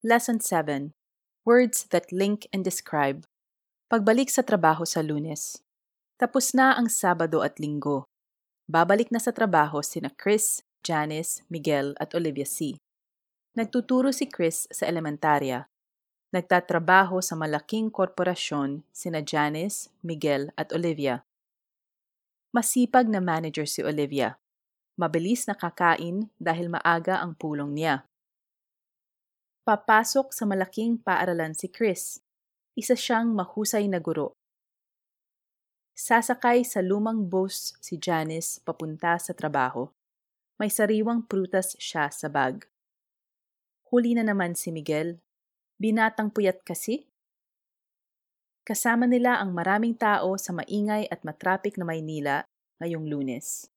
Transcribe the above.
Lesson 7. Words that link and describe. Pagbalik sa trabaho sa Lunes. Tapos na ang Sabado at Linggo. Babalik na sa trabaho sina Chris, Janice, Miguel at Olivia C. Nagtuturo si Chris sa elementarya. Nagtatrabaho sa malaking korporasyon sina Janice, Miguel at Olivia. Masipag na manager si Olivia. Mabilis na kakain dahil maaga ang pulong niya. Papasok sa malaking paaralan si Chris. Isa siyang mahusay na guro. Sasakay sa lumang bus si Janice papunta sa trabaho. May sariwang prutas siya sa bag. Huli na naman si Miguel. Binatang puyat kasi. Kasama nila ang maraming tao sa maingay at matrapik na Maynila ngayong Lunes.